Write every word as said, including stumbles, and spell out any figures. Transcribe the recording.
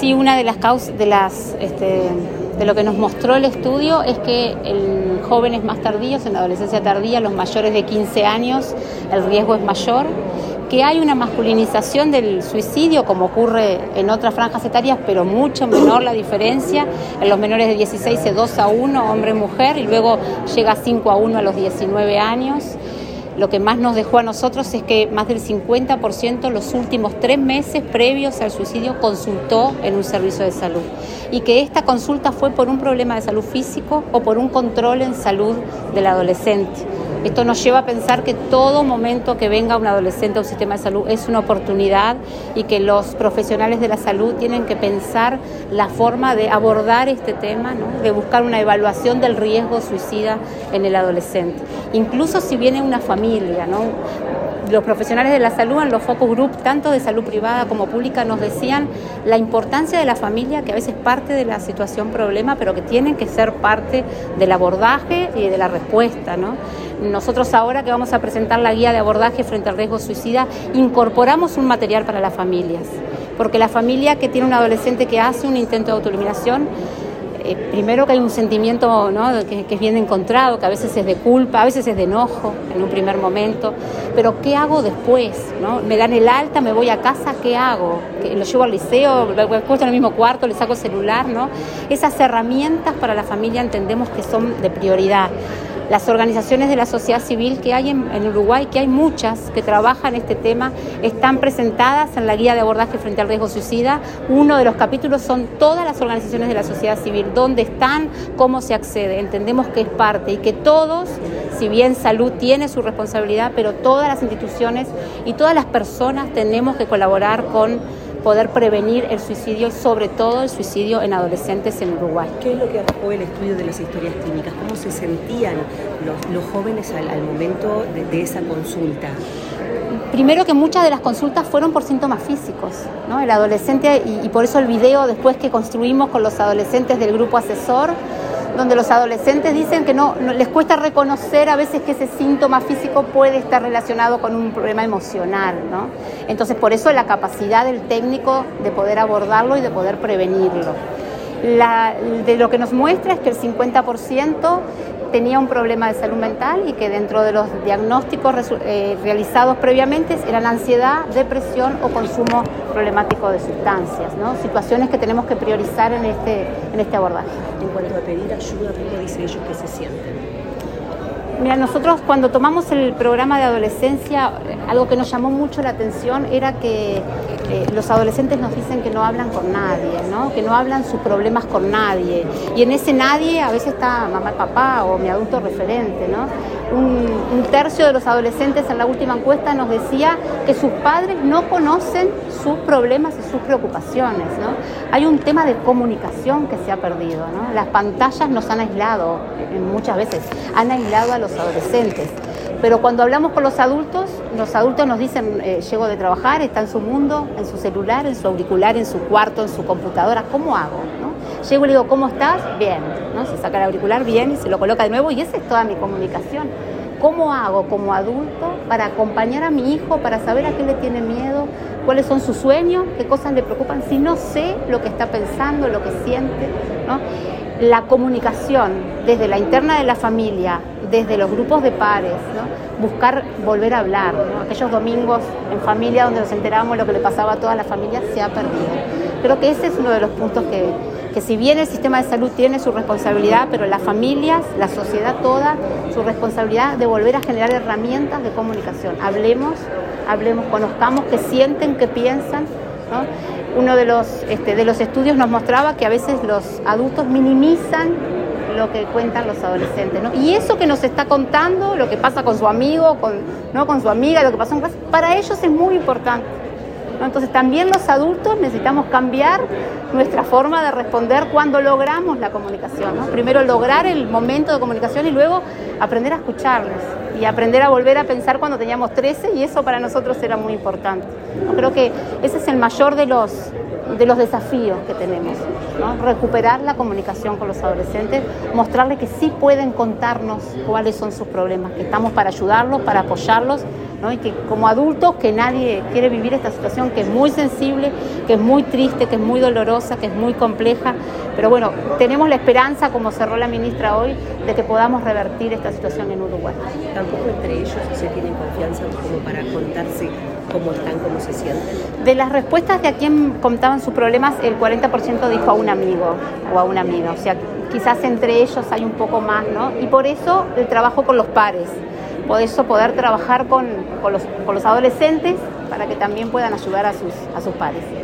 Sí, una de las causas, de las, este, de lo que nos mostró el estudio es que en jóvenes más tardíos, en la adolescencia tardía, los mayores de quince años, el riesgo es mayor, que hay una masculinización del suicidio, como ocurre en otras franjas etarias, pero mucho menor la diferencia. En los menores de dieciséis es dos a uno, hombre-mujer, y luego llega a cinco a uno a los diecinueve años. Lo que más nos dejó a nosotros es que más del cincuenta por ciento los últimos tres meses previos al suicidio consultó en un servicio de salud, y que esta consulta fue por un problema de salud físico o por un control en salud del adolescente. Esto nos lleva a pensar que todo momento que venga un adolescente a un sistema de salud es una oportunidad, y que los profesionales de la salud tienen que pensar la forma de abordar este tema, ¿no? De buscar una evaluación del riesgo suicida en el adolescente. Incluso si viene una familia, ¿no? Los profesionales de la salud en los focus group, tanto de salud privada como pública, nos decían la importancia de la familia, que a veces parte de la situación problema, pero que tienen que ser parte del abordaje y de la respuesta, ¿no? Nosotros ahora que vamos a presentar la guía de abordaje frente al riesgo suicida, incorporamos un material para las familias, porque la familia que tiene un adolescente que hace un intento de autoeliminación, Eh, primero que hay un sentimiento, ¿no? que, que es bien encontrado, que a veces es de culpa, a veces es de enojo en un primer momento, pero ¿qué hago después? ¿No? Me dan el alta, me voy a casa, ¿qué hago? ¿Lo llevo al liceo? ¿Me acuesto en el mismo cuarto? ¿Le saco el celular? ¿No? Esas herramientas para la familia entendemos que son de prioridad. Las organizaciones de la sociedad civil que hay en, en Uruguay, que hay muchas que trabajan este tema, están presentadas en la guía de abordaje frente al riesgo suicida. Uno de los capítulos son todas las organizaciones de la sociedad civil, dónde están, cómo se accede. Entendemos que es parte, y que todos, si bien salud tiene su responsabilidad, pero todas las instituciones y todas las personas tenemos que colaborar con poder prevenir el suicidio, y sobre todo el suicidio en adolescentes en Uruguay. ¿Qué es lo que arrojó el estudio de las historias clínicas? ¿Cómo se sentían los, los jóvenes al, al momento de, de esa consulta? Primero, que muchas de las consultas fueron por síntomas físicos, ¿no? El adolescente, y, y por eso el video después que construimos con los adolescentes del grupo asesor, donde los adolescentes dicen que no, no les cuesta reconocer a veces que ese síntoma físico puede estar relacionado con un problema emocional, ¿no? Entonces, por eso la capacidad del técnico de poder abordarlo y de poder prevenirlo. La, de lo que nos muestra es que el cincuenta por ciento tenía un problema de salud mental, y que dentro de los diagnósticos eh, realizados previamente eran ansiedad, depresión o consumo problemático de sustancias, ¿no? Situaciones que tenemos que priorizar en este, en este abordaje. En cuanto a pedir ayuda, ¿cómo dicen ellos que se sienten? Mira, nosotros cuando tomamos el programa de adolescencia, algo que nos llamó mucho la atención era que eh, los adolescentes nos dicen que no hablan con nadie, ¿no? Que no hablan sus problemas con nadie. Y en ese nadie a veces está mamá y papá o mi adulto referente, ¿no? Un, un tercio de los adolescentes en la última encuesta nos decía que sus padres no conocen sus problemas y sus preocupaciones, ¿no? Hay un tema de comunicación que se ha perdido, ¿no? Las pantallas nos han aislado, muchas veces han aislado a los adolescentes, pero cuando hablamos con los adultos, los adultos nos dicen, eh, llego de trabajar, está en su mundo, en su celular, en su auricular, en su cuarto, en su computadora, ¿cómo hago? ¿No? Llego y le digo, ¿cómo estás? Bien, ¿no? Se saca el auricular, bien, y se lo coloca de nuevo, y esa es toda mi comunicación. ¿Cómo hago como adulto para acompañar a mi hijo, para saber a qué le tiene miedo, cuáles son sus sueños, qué cosas le preocupan, si no sé lo que está pensando, lo que siente, ¿no? La comunicación desde la interna de la familia, desde los grupos de pares, ¿no? Buscar volver a hablar, ¿no? Aquellos domingos en familia donde nos enterábamos de lo que le pasaba a toda la familia, se ha perdido. Creo que ese es uno de los puntos que, que si bien el sistema de salud tiene su responsabilidad, pero las familias, la sociedad toda, su responsabilidad de volver a generar herramientas de comunicación. Hablemos, hablemos, conozcamos qué sienten, qué piensan, ¿no? Uno de los, este, de los estudios nos mostraba que a veces los adultos minimizan lo que cuentan los adolescentes, ¿no? Y eso que nos está contando, lo que pasa con su amigo, con, ¿no? con su amiga, lo que pasó en clase, para ellos es muy importante, ¿no? Entonces también los adultos necesitamos cambiar nuestra forma de responder cuando logramos la comunicación, ¿no? Primero lograr el momento de comunicación y luego aprender a escucharles y aprender a volver a pensar cuando teníamos trece, y eso para nosotros era muy importante, ¿no? Creo que ese es el mayor de los, de los desafíos que tenemos, ¿no? Recuperar la comunicación con los adolescentes, mostrarles que sí pueden contarnos cuáles son sus problemas, que estamos para ayudarlos, para apoyarlos, ¿no? Y que como adultos, que nadie quiere vivir esta situación que es muy sensible, que es muy triste, que es muy dolorosa, que es muy compleja, pero bueno, tenemos la esperanza, como cerró la ministra hoy, de que podamos revertir esta situación en Uruguay. Tampoco entre ellos se tienen confianza como para contarse cómo están, cómo se sienten. De las respuestas de a quien contaban sus problemas, el cuarenta por ciento dijo a un amigo o a una amiga, o sea, quizás entre ellos hay un poco más, ¿no? Y por eso el trabajo con los pares, por eso poder trabajar con, con, los, con los adolescentes para que también puedan ayudar a sus, a sus pares.